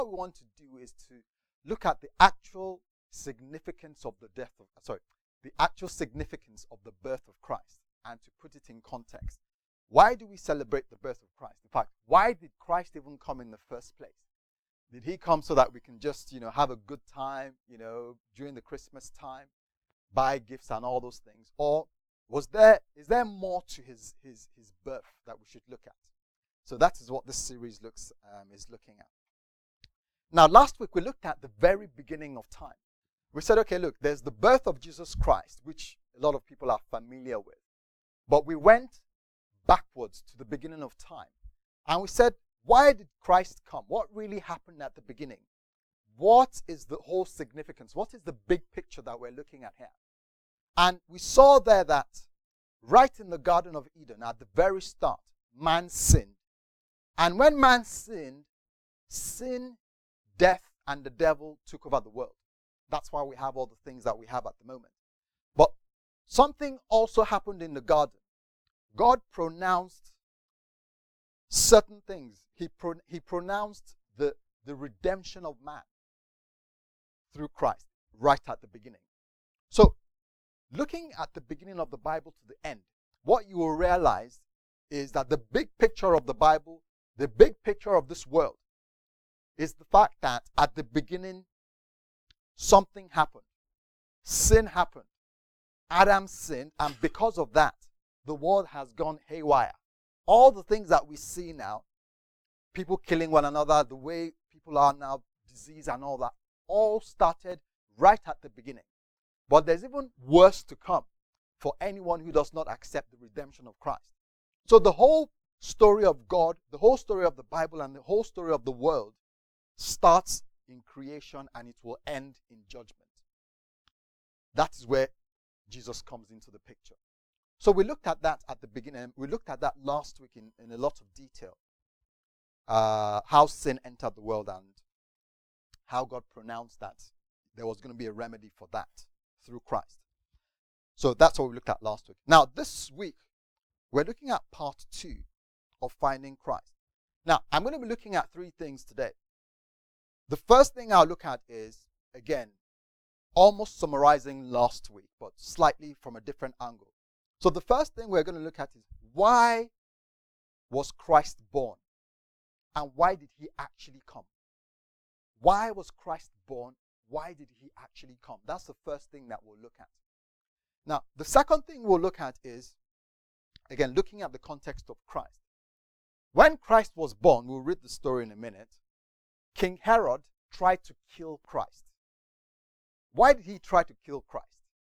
what we want to do is to look at the actual significance of the actual significance of the birth of Christ, and to put it in context. Why do we celebrate the birth of Christ? In fact, why did Christ even come in the first place? Did he come so that we can just, have a good time, during the Christmas time, buy gifts and all those things? Or is there more to his birth that we should look at? So that is what this series is looking at. Now, last week we looked at the very beginning of time. We said, okay, look, there's the birth of Jesus Christ, which a lot of people are familiar with. But we went backwards to the beginning of time. And we said, why did Christ come? What really happened at the beginning? What is the whole significance? What is the big picture that we're looking at here? And we saw there that right in the Garden of Eden, at the very start, man sinned. And when man sinned, sin, death, and the devil took over the world. That's why we have all the things that we have at the moment. But something also happened in the garden. God pronounced certain things. He pronounced the redemption of man through Christ right at the beginning. So, looking at the beginning of the Bible to the end, what you will realize is that the big picture of the Bible, the big picture of this world, is the fact that at the beginning, something happened. Sin happened. Adam sinned, and because of that, the world has gone haywire. All the things that we see now, people killing one another, the way people are now, disease and all that, all started right at the beginning. But there's even worse to come for anyone who does not accept the redemption of Christ. So the whole story of God, the whole story of the Bible, and the whole story of the world starts in creation and it will end in judgment. That is where Jesus comes into the picture. So we looked at that at the beginning. We looked at that last week in a lot of detail. How sin entered the world and how God pronounced that there was going to be a remedy for that through Christ. So that's what we looked at last week. Now, this week, we're looking at part 2 of Finding Christ. Now, I'm going to be looking at 3 things today. The first thing I'll look at is, again, almost summarizing last week, but slightly from a different angle. So the first thing we're going to look at is, why was Christ born? And why did he actually come? Why was Christ born? Why did he actually come? That's the first thing that we'll look at. Now, the second thing we'll look at is, again, looking at the context of Christ. When Christ was born, we'll read the story in a minute, King Herod tried to kill Christ. Why did he try to kill Christ?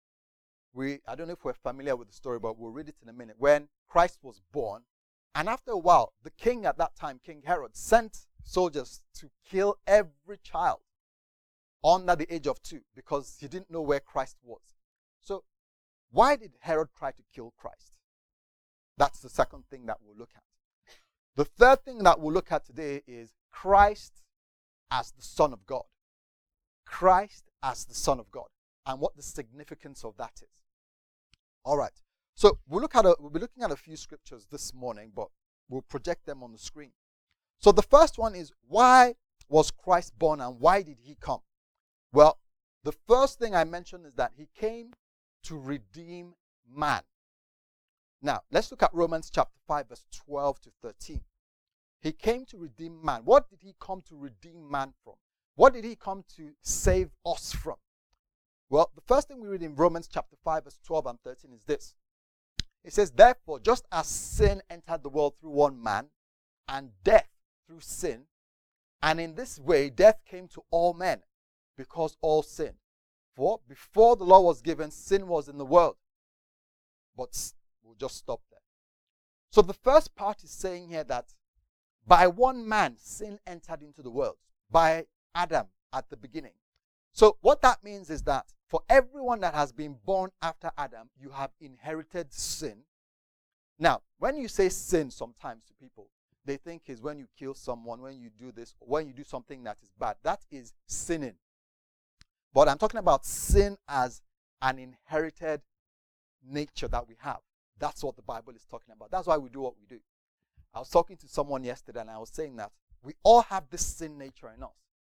I don't know if we're familiar with the story, but we'll read it in a minute. When Christ was born, and after a while, the king at that time, King Herod, sent soldiers to kill every child under the age of 2 because he didn't know where Christ was. So, why did Herod try to kill Christ? That's the second thing that we'll look at. The third thing that we'll look at today is Christ as the Son of God. Christ as the Son of God, and what the significance of that is. All right. So we'll be looking at a few scriptures this morning, but we'll project them on the screen. So the first one is, why was Christ born and why did he come? Well, the first thing I mentioned is that he came to redeem man. Now, let's look at Romans chapter 5, verse 12 to 13. He came to redeem man. What did he come to redeem man from? What did he come to save us from? Well, the first thing we read in Romans chapter 5, verse 12 and 13 is this. It says, therefore, just as sin entered the world through one man, and death through sin, and in this way death came to all men, because all sinned. For before the law was given, sin was in the world. But we'll just stop there. So the first part is saying here that by one man, sin entered into the world. By Adam at the beginning. So what that means is that for everyone that has been born after Adam, you have inherited sin. Now, when you say sin sometimes to people, they think is when you kill someone, when you do this, or when you do something that is bad. That is sinning. But I'm talking about sin as an inherited nature that we have. That's what the Bible is talking about. That's why we do what we do. I was talking to someone yesterday and I was saying that we all have this sin nature in us.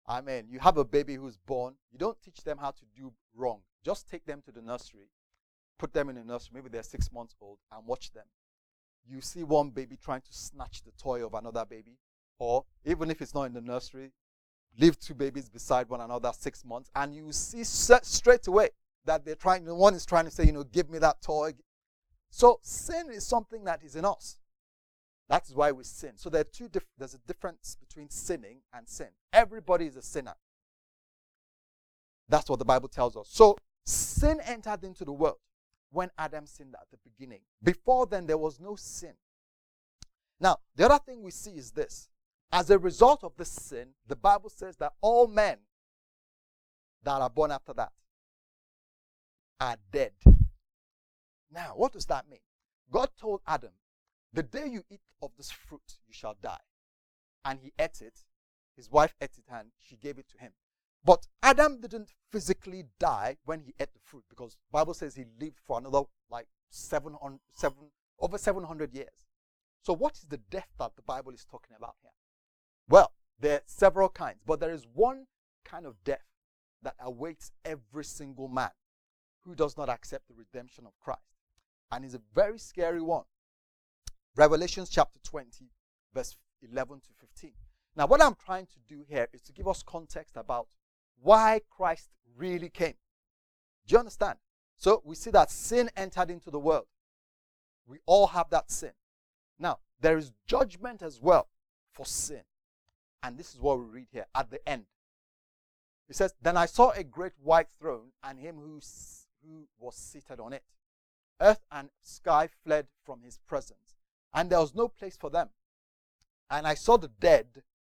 I mean, you have a baby who's born. You don't teach them how to do wrong. Just take them to the nursery, put them in a nursery, maybe they're 6 months old, and watch them. You see one baby trying to snatch the toy of another baby, or even if it's not in the nursery, leave 2 babies beside one another 6 months, and you see straight away that they're trying, one is trying to say, give me that toy. So sin is something that is in us. That is why we sin. So there's a difference between sinning and sin. Everybody is a sinner. That's what the Bible tells us. So sin entered into the world when Adam sinned at the beginning. Before then, there was no sin. Now, the other thing we see is this. As a result of this sin, the Bible says that all men that are born after that are dead. Now, what does that mean? God told Adam, the day you eat of this fruit, you shall die. And he ate it. His wife ate it and she gave it to him. But Adam didn't physically die when he ate the fruit, because the Bible says he lived for another over 700 years. So what is the death that the Bible is talking about here? Well, there are several kinds, but there is one kind of death that awaits every single man who does not accept the redemption of Christ. And it's a very scary one. Revelation chapter 20, verse 11 to 15. Now, what I'm trying to do here is to give us context about why Christ really came. Do you understand? So we see that sin entered into the world. We all have that sin. Now, there is judgment as well for sin. And this is what we read here at the end. It says, then I saw a great white throne and him who was seated on it. Earth and sky fled from his presence, and there was no place for them. And I saw the dead,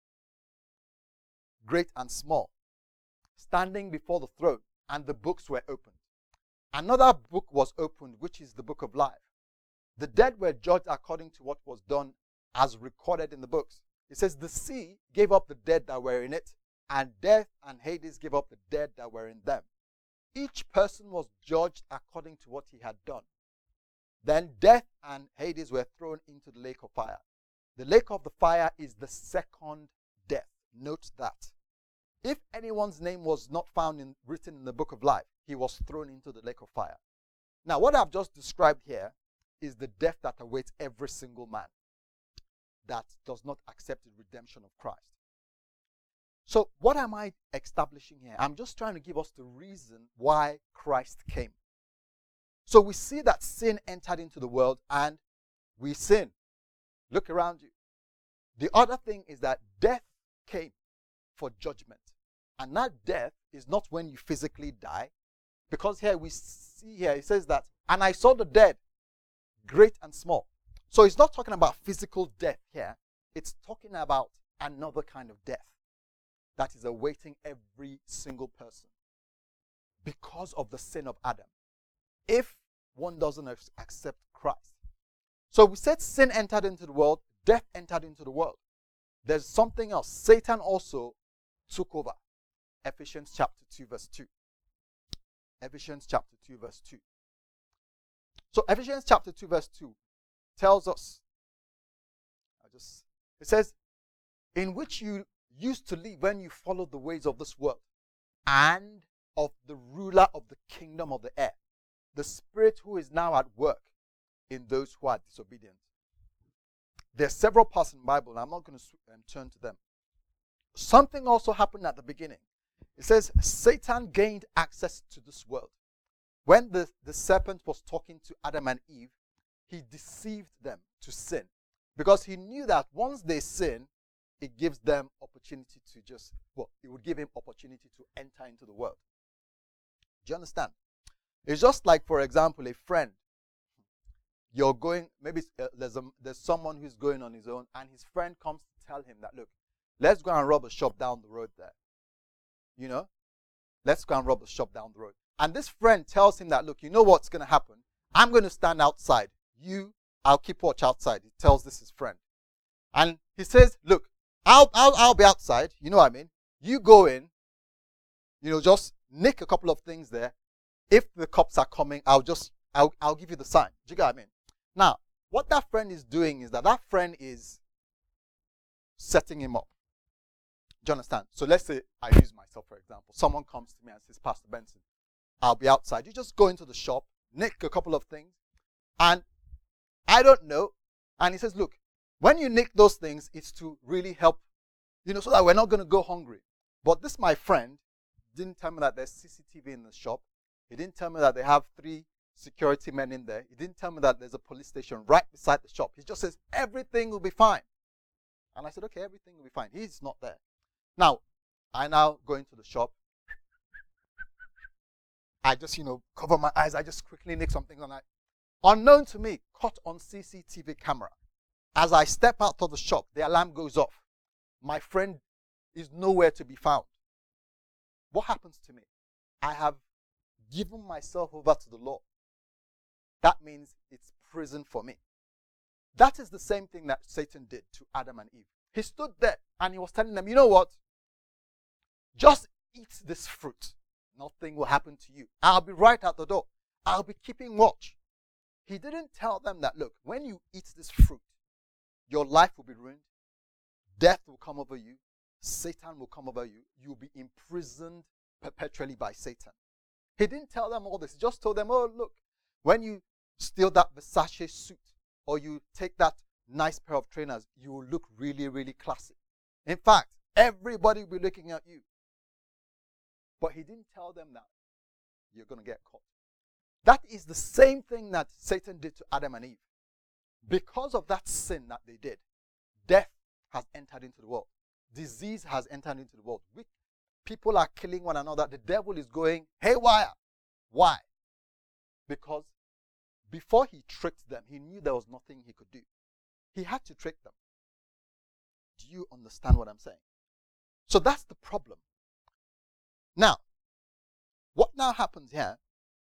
great and small, standing before the throne, and the books were opened. Another book was opened, which is the book of life. The dead were judged according to what was done as recorded in the books. It says, the sea gave up the dead that were in it, and death and Hades gave up the dead that were in them. Each person was judged according to what he had done. Then death and Hades were thrown into the lake of fire. The lake of the fire is the second death. Note that. If anyone's name was not found written in the book of life, he was thrown into the lake of fire. Now, what I've just described here is the death that awaits every single man that does not accept the redemption of Christ. So what am I establishing here? I'm just trying to give us the reason why Christ came. So we see that sin entered into the world and we sin. Look around you. The other thing is that death came for judgment. And that death is not when you physically die. Because here we see here, it says that, and I saw the dead, great and small. So it's not talking about physical death here. It's talking about another kind of death that is awaiting every single person because of the sin of Adam. If one doesn't accept Christ. So we said sin entered into the world, death entered into the world. There's something else. Satan also took over. Ephesians chapter 2 verse 2. Ephesians chapter 2 verse 2. So Ephesians chapter 2 verse 2 tells us, it says, in which you used to live when you followed the ways of this world and of the ruler of the kingdom of the air, the spirit who is now at work in those who are disobedient. There are several parts in the Bible, and I'm not going to turn to them. Something also happened at the beginning. It says Satan gained access to this world. When the serpent was talking to Adam and Eve, he deceived them to sin. Because he knew that once they sin, it gives them opportunity to it would give him opportunity to enter into the world. Do you understand? It's just like, for example, a friend. You're going, maybe there's someone who's going on his own, and his friend comes to tell him that, look, let's go and rob a shop down the road there. Let's go and rob a shop down the road. And this friend tells him that, look, you know what's going to happen? I'm going to stand outside. I'll keep watch outside. He tells this his friend. And he says, look, I'll be outside. You know what I mean? You go in, just nick a couple of things there. If the cops are coming, I'll give you the sign. Do you get what I mean? Now, what that friend is doing is that friend is setting him up. Do you understand? So let's say I use myself, for example. Someone comes to me and says, Pastor Benson, I'll be outside. You just go into the shop, nick a couple of things, and I don't know. And he says, look, when you nick those things, it's to really help, so that we're not going to go hungry. But this, my friend, didn't tell me that there's CCTV in the shop. He didn't tell me that they have 3 security men in there. He didn't tell me that there's a police station right beside the shop. He just says, everything will be fine. And I said, okay, everything will be fine. He's not there. Now, I now go into the shop. I just, cover my eyes. I just quickly nick something. And unknown to me, caught on CCTV camera. As I step out of the shop, the alarm goes off. My friend is nowhere to be found. What happens to me? I have given myself over to the law. That means it's prison for me. That is the same thing that Satan did to Adam and Eve. He stood there and he was telling them, you know what? Just eat this fruit. Nothing will happen to you. I'll be right at the door. I'll be keeping watch. He didn't tell them that, look, when you eat this fruit, your life will be ruined. Death will come over you. Satan will come over you. You'll be imprisoned perpetually by Satan. He didn't tell them all this. He just told them, oh, look, when you steal that Versace suit or you take that nice pair of trainers, you will look really, really classy. In fact, everybody will be looking at you. But he didn't tell them that you're going to get caught. That is the same thing that Satan did to Adam and Eve. Because of that sin that they did, death has entered into the world. Disease has entered into the world. People are killing one another. The devil is going haywire. Why? Because before he tricked them, he knew there was nothing he could do. He had to trick them. Do you understand what I'm saying? So that's the problem. Now, what now happens here?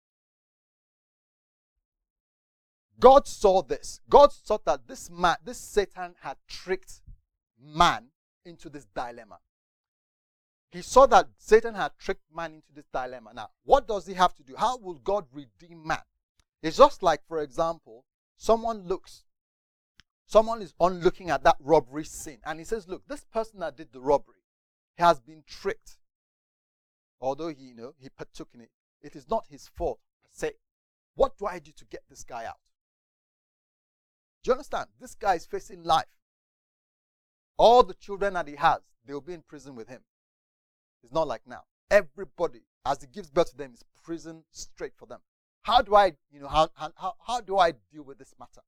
God saw this. God saw that this Satan had tricked man into this dilemma. He saw that Satan had tricked man into this dilemma. Now, what does he have to do? How will God redeem man? It's just like, for example, someone is on looking at that robbery scene, and he says, look, this person that did the robbery, he has been tricked. Although he partook in it, it is not his fault per se. What do I do to get this guy out? Do you understand? This guy is facing life. All the children that he has, they will be in prison with him. It's not like now. Everybody, as he gives birth to them, is prison straight for them. How do I, how do I deal with this matter?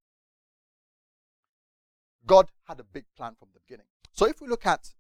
God had a big plan from the beginning. So if we look at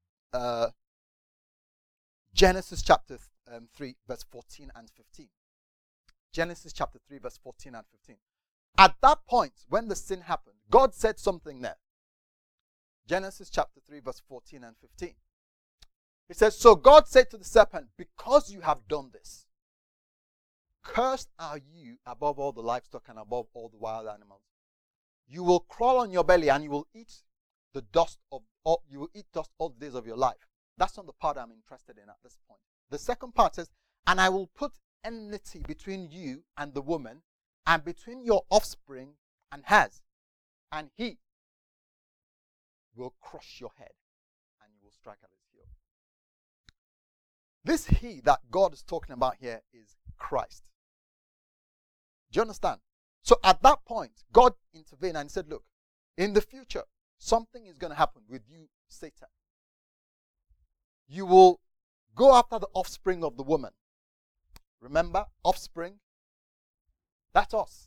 Genesis chapter 3, verse 14 and 15. Genesis chapter 3, verse 14 and 15. At that point, when the sin happened, God said something there. Genesis chapter 3, verse 14 and 15. He says, so God said to the serpent, because you have done this, cursed are you above all the livestock and above all the wild animals. You will crawl on your belly and you will eat dust all the days of your life. That's not the part I'm interested in at this point. The second part says, and I will put enmity between you and the woman, and between your offspring and hers, and he will crush your head, and you will strike at his heel. This he that God is talking about here is Christ. Do you understand? So at that point, God intervened and said, look, in the future, something is going to happen with you, Satan. You will go after the offspring of the woman. Remember, offspring? That's us.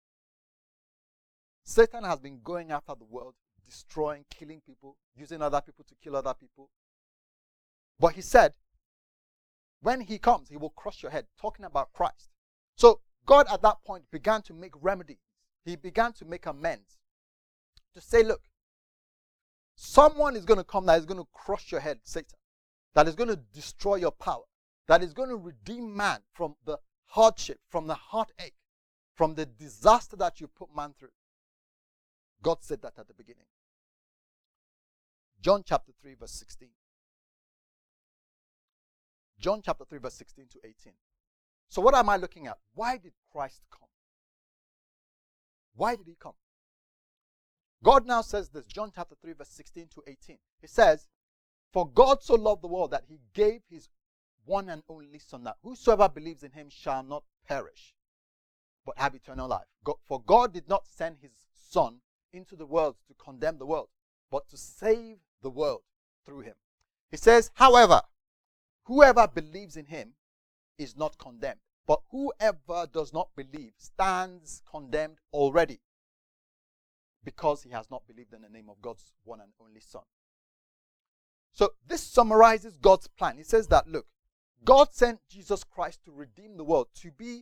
Satan has been going after the world, destroying, killing people, using other people to kill other people. But he said, when he comes, he will crush your head, talking about Christ. So God at that point began to make remedies. He began to make amends. To say, look, someone is going to come that is going to crush your head, Satan. That is going to destroy your power. That is going to redeem man from the hardship, from the heartache, from the disaster that you put man through. God said that at the beginning. John chapter 3, verse 16. John chapter 3, verse 16 to 18. So what am I looking at? Why did Christ come? Why did he come? God now says this, John chapter 3, verse 16 to 18. He says, For God so loved the world that he gave his one and only Son, that whosoever believes in him shall not perish, but have eternal life. For God did not send his Son into the world to condemn the world, but to save the world through him. He says, however, whoever believes in him is not condemned, but whoever does not believe stands condemned already, because he has not believed in the name of God's one and only Son. So this summarizes God's plan. He says that, look, God sent Jesus Christ to redeem the world, to be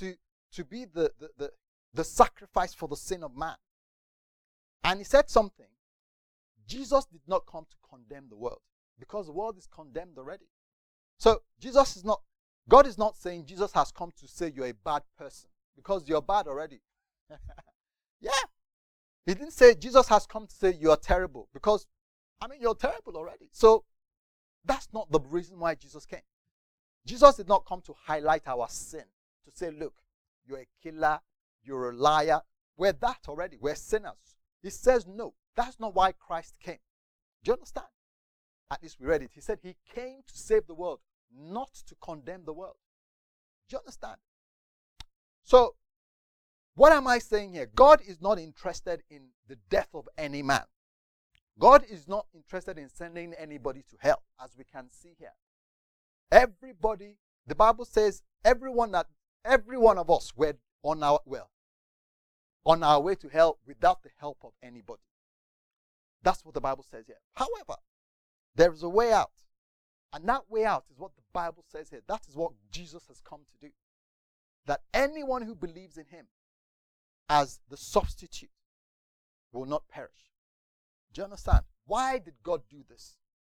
the sacrifice for the sin of man. And he said something. Jesus did not come to condemn the world, because the world is condemned already. So God is not saying Jesus has come to say you're a bad person, because you're bad already. Yeah. He didn't say Jesus has come to say you're terrible, because, you're terrible already. So that's not the reason why Jesus came. Jesus did not come to highlight our sin, to say, look, you're a killer, you're a liar. We're that already. We're sinners. He says, no, that's not why Christ came. Do you understand? At least we read it. He said he came to save the world, not to condemn the world. Do you understand? So, what am I saying here? God is not interested in the death of any man. God is not interested in sending anybody to hell, as we can see here. Everybody, the Bible says, every one of us were on our way to hell without the help of anybody. That's what the Bible says here. However, there is a way out. And that way out is what the Bible says here. That is what Jesus has come to do. That anyone who believes in him as the substitute will not perish. Do you understand? Why did God do this?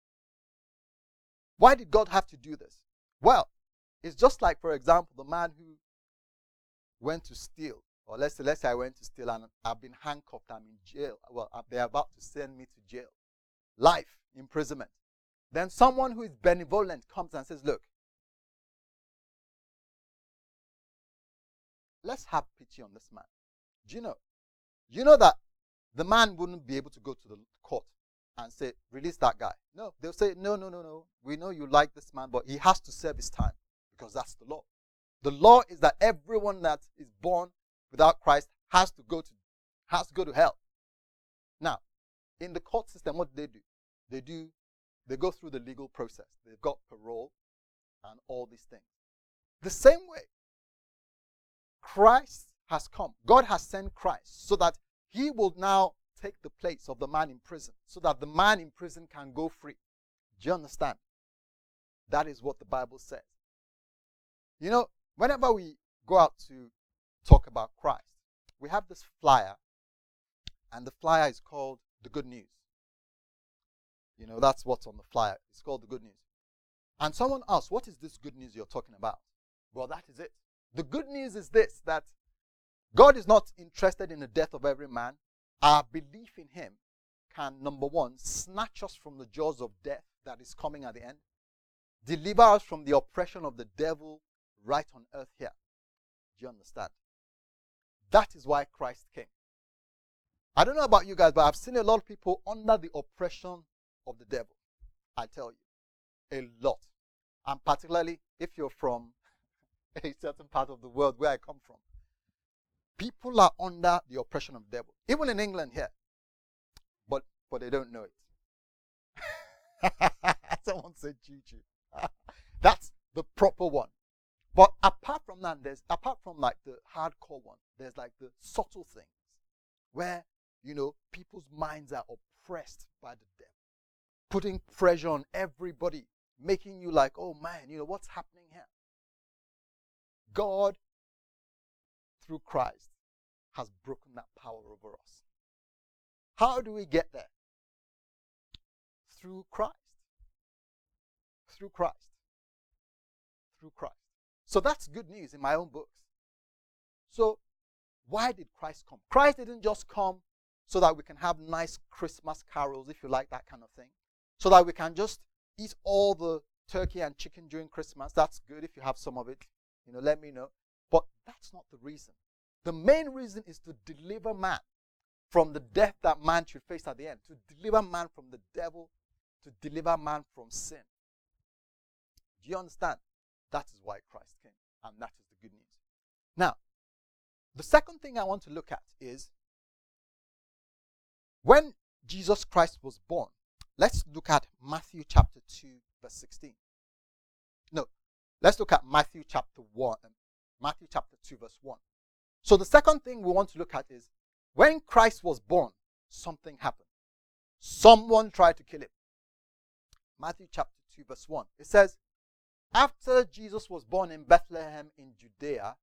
Why did God have to do this? Well, it's just like, for example, the man who went to steal. Or let's say I went to steal and I've been handcuffed, I'm in jail. Well, they're about to send me to jail. Life, imprisonment. Then someone who is benevolent comes and says, look, let's have pity on this man. Do you know that the man wouldn't be able to go to the court and say, release that guy. No, they'll say, no. We know you like this man, but he has to serve his time, because that's the law. The law is that everyone that is born without Christ has to go to hell. Now, in the court system, what do? They go through the legal process. They've got parole and all these things. The same way, Christ has come. God has sent Christ so that he will now take the place of the man in prison, so that the man in prison can go free. Do you understand? That is what the Bible says. Whenever we go out to talk about Christ, we have this flyer, and the flyer is called the Good News. That's what's on the flyer. It's called the Good News. And someone asks, what is this good news you're talking about? Well, that is it. The good news is this, that God is not interested in the death of every man. Our belief in him can, number one, snatch us from the jaws of death that is coming at the end, deliver us from the oppression of the devil right on earth here. Do you understand? That is why Christ came. I don't know about you guys, but I've seen a lot of people under the oppression of the devil. I tell you, a lot. And particularly if you're from a certain part of the world where I come from. People are under the oppression of the devil. Even in England here. But they don't know it. Someone said Gigi. That's the proper one. But apart from that, apart from like the hardcore one, there's like the subtle things where, people's minds are oppressed by the devil, putting pressure on everybody, making you like, oh man, what's happening here? God, through Christ, has broken that power over us. How do we get there? Through Christ. Through Christ. Through Christ. So that's good news in my own books. So why did Christ come? Christ didn't just come so that we can have nice Christmas carols, if you like that kind of thing. So that we can just eat all the turkey and chicken during Christmas. That's good if you have some of it. Let me know. But that's not the reason. The main reason is to deliver man from the death that man should face at the end. To deliver man from the devil to deliver man from sin. Do you understand? That is why Christ came, and that is the good news. Now, the second thing I want to look at is when Jesus Christ was born. Let's look at Matthew chapter 2, verse 16. No, let's look at Matthew chapter 1, Matthew chapter 2, verse 1. So the second thing we want to look at is when Christ was born, something happened. Someone tried to kill him. Matthew chapter 2, verse 1. It says, after Jesus was born in Bethlehem in Judea,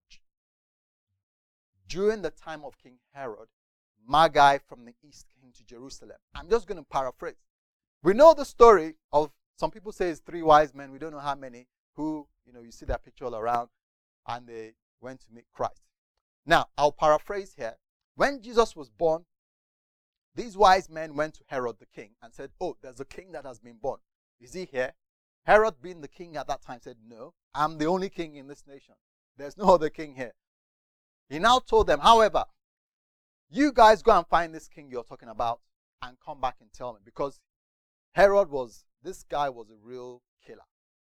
during the time of King Herod, Magi from the east came to Jerusalem. I'm just going to paraphrase. We know the story of, some people say it's 3 wise men, we don't know how many, who, you see that picture all around, and they went to meet Christ. Now, I'll paraphrase here. When Jesus was born, these wise men went to Herod the king and said, oh, there's a king that has been born. Is he here? Herod, being the king at that time, said, no, I'm the only king in this nation. There's no other king here. He now told them, however, you guys go and find this king you're talking about and come back and tell me. Because Herod this guy was a real killer.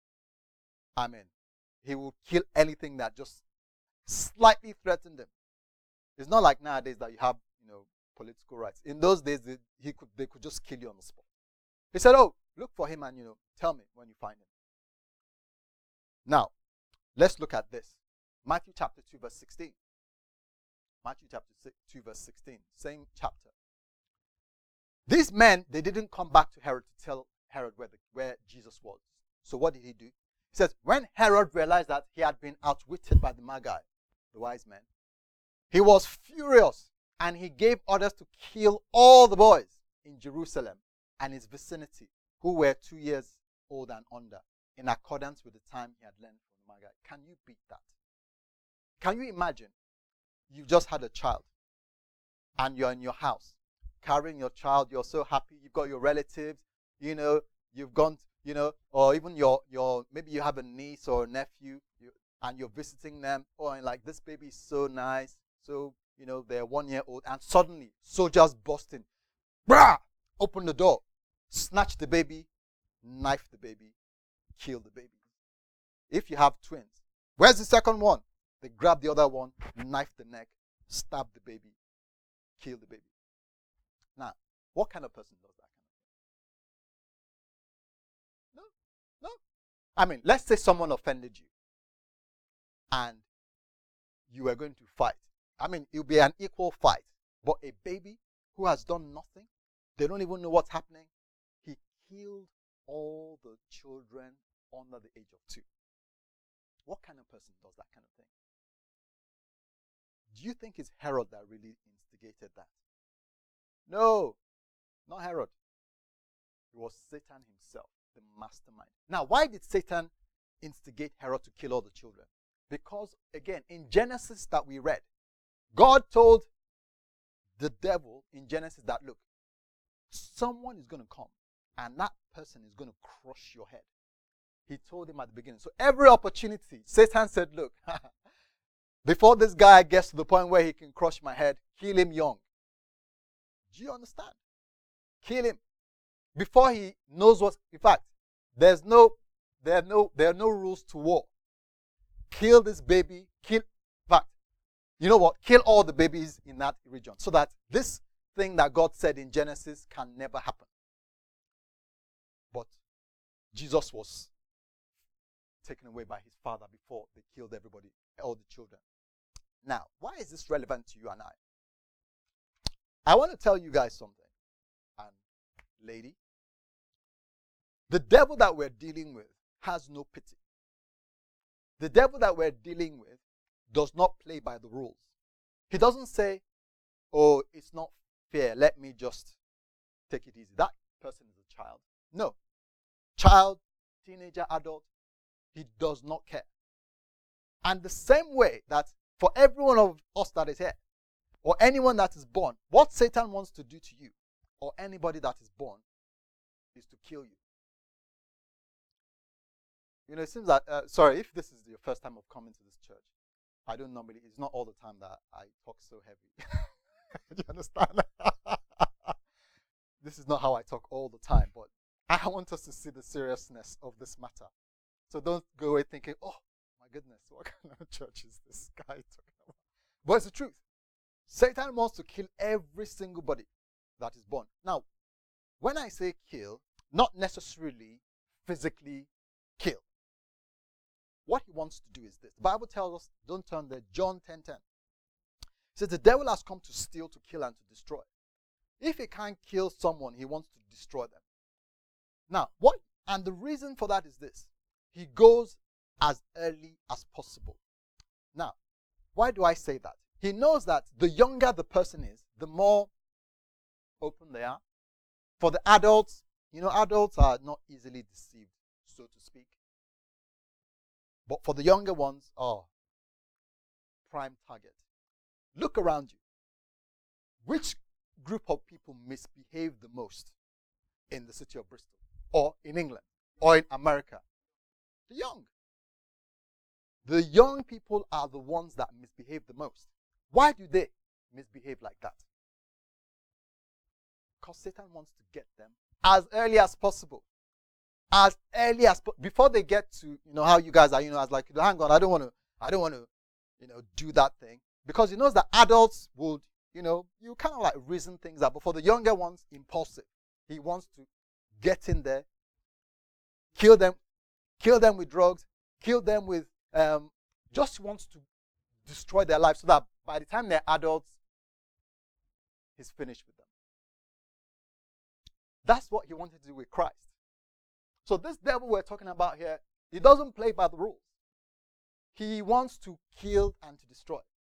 I mean, he would kill anything that just slightly threatened him. It's not like nowadays that you have, political rights. In those days, they could just kill you on the spot. He said, oh, look for him and, tell me when you find him. Now, let's look at this. Matthew chapter 2, verse 16. Matthew chapter 2, verse 16. Same chapter. These men, they didn't come back to Herod to tell Herod where Jesus was. So what did he do? He says, when Herod realized that he had been outwitted by the Magi, the wise men, he was furious and he gave orders to kill all the boys in Jerusalem and its vicinity who were 2 years old and under, in accordance with the time he had learned from the Magi. Can you beat that? Can you imagine? You've just had a child and you're in your house carrying your child. You're so happy. You've got your relatives, you've gone, or even your maybe you have a niece or a nephew and you're visiting them. Oh, and like, this baby is so nice. So, they're 1 year old, and suddenly soldiers burst in. Brah! Open the door, snatch the baby, knife the baby, kill the baby. If you have twins, where's the second one? They grab the other one, knife the neck, stab the baby, kill the baby. Now, what kind of person does that kind of thing? No. I mean, let's say someone offended you and you were going to fight. I mean, it will be an equal fight. But a baby who has done nothing, they don't even know what's happening, he killed all the children under the age of 2. What kind of person does that kind of thing? Do you think it's Herod that really instigated that? No, not Herod. It was Satan himself, the mastermind. Now, why did Satan instigate Herod to kill all the children? Because, again, in Genesis that we read, God told the devil in Genesis that, look, someone is going to come and that person is going to crush your head. He told him at the beginning. So every opportunity, Satan said, look, before this guy gets to the point where he can crush my head, kill him young. Do you understand? Kill him. Before he knows what, in fact, there are no rules to war. Kill this baby, in fact, you know what? Kill all the babies in that region so that this thing that God said in Genesis can never happen. But Jesus was taken away by his father before they killed everybody, all the children. Now, why is this relevant to you and I? I want to tell you guys something. And lady, the devil that we're dealing with has no pity. The devil that we're dealing with does not play by the rules. He doesn't say, oh, it's not fair, let me just take it easy. That person is a child. No. Child, teenager, adult, he does not care. And the same way that for every one of us that is here, or anyone that is born, what Satan wants to do to you, or anybody that is born, is to kill you. It seems that, sorry, if this is your first time of coming to this church, I don't normally, it's not all the time that I talk so heavy. Do you understand? This is not how I talk all the time, but I want us to see the seriousness of this matter. So don't go away thinking, oh my goodness, what kind of church is this guy talking about? But it's the truth. Satan wants to kill every single body that is born. Now, when I say kill, not necessarily physically kill. What he wants to do is this. The Bible tells us, don't turn there, John 10:10. It says the devil has come to steal, to kill, and to destroy. If he can't kill someone, he wants to destroy them. Now, and the reason for that is this. He goes as early as possible. Now, why do I say that? He knows that the younger the person is, the more open they are. For the adults, adults are not easily deceived, so to speak. But for the younger ones, prime target. Look around you. Which group of people misbehave the most in the city of Bristol, or in England, or in America? The young. The young people are the ones that misbehave the most. Why do they misbehave like that? Because Satan wants to get them as early as possible. As early as before they get to, how you guys are, as like, hang on, I don't want to, do that thing. Because he knows that adults would, you kind of like reason things out. But for the younger ones, impulsive. He wants to get in there, kill them with drugs, kill them with, just wants to destroy their lives so that by the time they're adults, he's finished with them. That's what he wanted to do with Christ. So this devil we're talking about here, he doesn't play by the rules. He wants to kill and to destroy.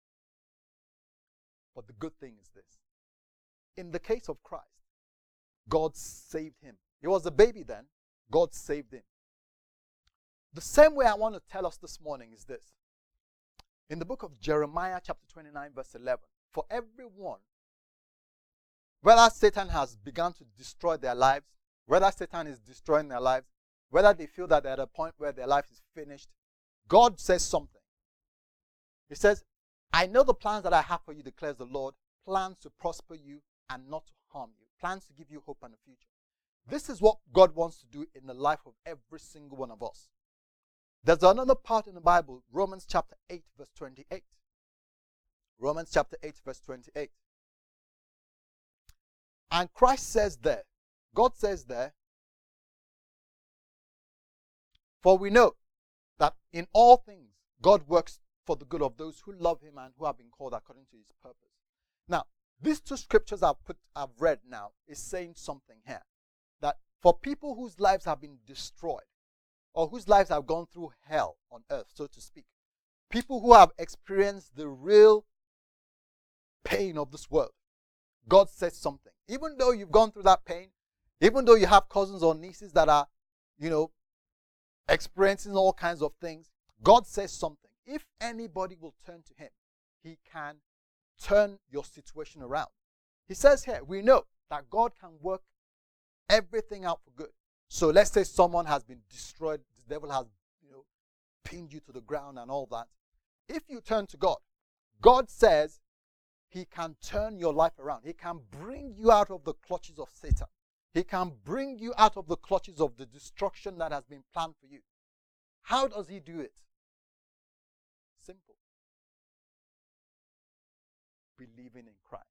But the good thing is this. In the case of Christ, God saved him. He was a baby then. God saved him. The same way I want to tell us this morning is this. In the book of Jeremiah chapter 29 verse 11, for everyone, whether Satan has begun to destroy their lives, whether Satan is destroying their lives, whether they feel that they're at a point where their life is finished, God says something. He says, I know the plans that I have for you, declares the Lord, plans to prosper you and not to harm you, plans to give you hope and a future. This is what God wants to do in the life of every single one of us. There's another part in the Bible, Romans chapter 8 verse 28. Romans chapter 8 verse 28. And Christ says there, God says there, for we know that in all things God works for the good of those who love him and who have been called according to his purpose. Now, these two scriptures I've read now is saying something here. That for people whose lives have been destroyed, or whose lives have gone through hell on earth, so to speak, people who have experienced the real pain of this world, God says something. Even though you've gone through that pain, even though you have cousins or nieces that are, experiencing all kinds of things, God says something. If anybody will turn to him, he can turn your situation around. He says here, we know that God can work everything out for good. So let's say someone has been destroyed, the devil has, pinned you to the ground and all that. If you turn to God, God says he can turn your life around. He can bring you out of the clutches of Satan. He can bring you out of the clutches of the destruction that has been planned for you. How does he do it? Simple. Believing in Christ.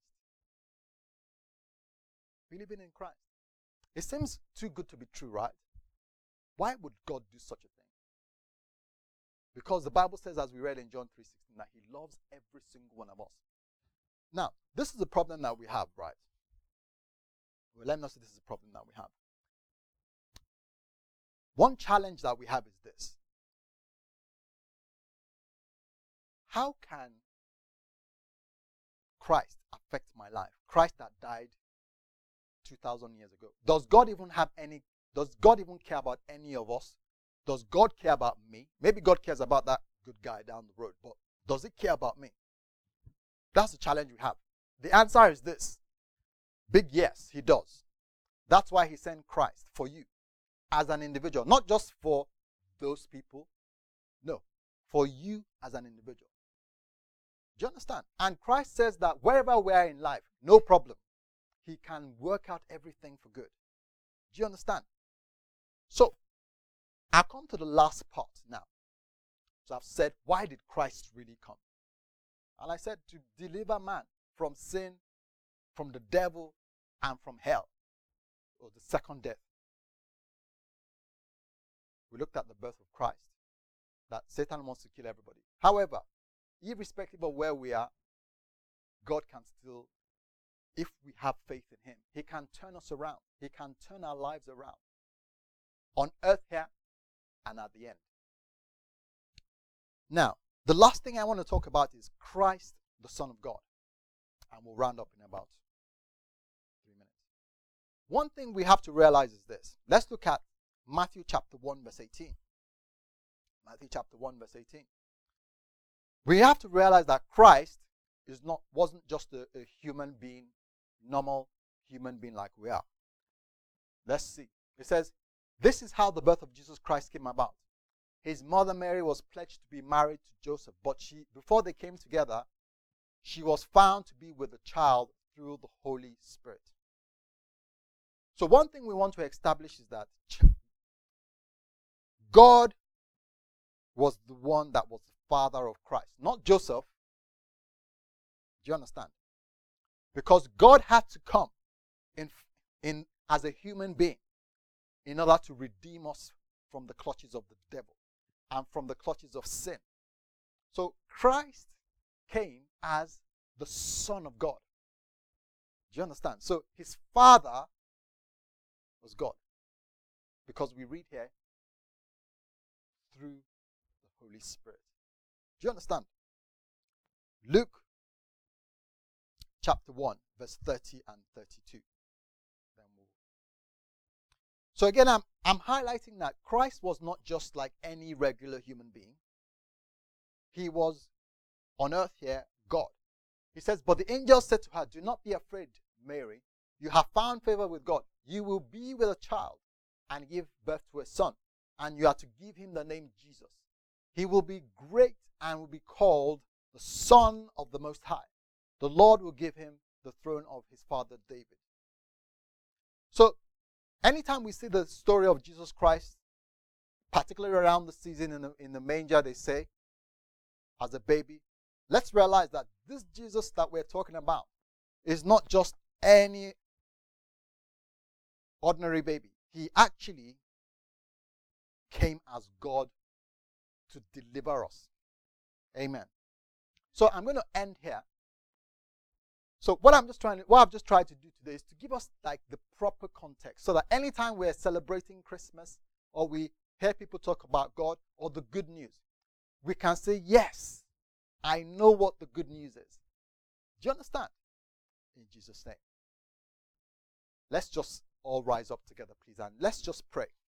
Believing in Christ. It seems too good to be true, right? Why would God do such a thing? Because the Bible says, as we read in John 3:16, that he loves every single one of us. Now, this is the problem that we have, right? Well, let me not say this is a problem that we have. One challenge that we have is this. How can Christ affect my life? Christ that died 2,000 years ago. Does God even care about any of us? Does God care about me? Maybe God cares about that good guy down the road, but does he care about me? That's the challenge we have. The answer is this. Big yes, he does. That's why he sent Christ for you as an individual. Not just for those people. No, for you as an individual. Do you understand? And Christ says that wherever we are in life, no problem. He can work out everything for good. Do you understand? So, I come to the last part now. So I've said, why did Christ really come? And I said, to deliver man from sin, from the devil, and from hell, or the second death. We looked at the birth of Christ, that Satan wants to kill everybody. However, irrespective of where we are, God can still, if we have faith in him, he can turn us around. He can turn our lives around. On earth here and at the end. Now, the last thing I want to talk about is Christ, the Son of God. And we'll round up in about 3 minutes. One thing we have to realize is this. Let's look at Matthew chapter 1 verse 18. Matthew chapter 1 verse 18. We have to realize that Christ wasn't just a human being, normal human being like we are. Let's see. It says, this is how the birth of Jesus Christ came about. His mother Mary was pledged to be married to Joseph, but before they came together, she was found to be with the child through the Holy Spirit. So one thing we want to establish is that God was the one that was the father of Christ, not Joseph. Do you understand? Because God had to come in as a human being in order to redeem us from the clutches of the devil and from the clutches of sin. So Christ came as the Son of God. Do you understand? So his father was God. Because we read here, through the Holy Spirit. Do you understand? Luke chapter 1, verse 30 and 32. So again, I'm highlighting that Christ was not just like any regular human being. He was on earth here, God. He says, but the angel said to her, do not be afraid, Mary. You have found favor with God. You will be with a child and give birth to a son. And you are to give him the name Jesus. He will be great and will be called the Son of the Most High. The Lord will give him the throne of his father David. So, anytime we see the story of Jesus Christ, particularly around the season in the manger, they say, as a baby, let's realize that this Jesus that we're talking about is not just any ordinary baby. He actually came as God to deliver us. Amen. So I'm going to end here. So what I've just tried to do today is to give us like the proper context, so that anytime we're celebrating Christmas or we hear people talk about God or the good news, we can say, yes, I know what the good news is. Do you understand? In Jesus' name. Let's just all rise up together, please, and let's just pray.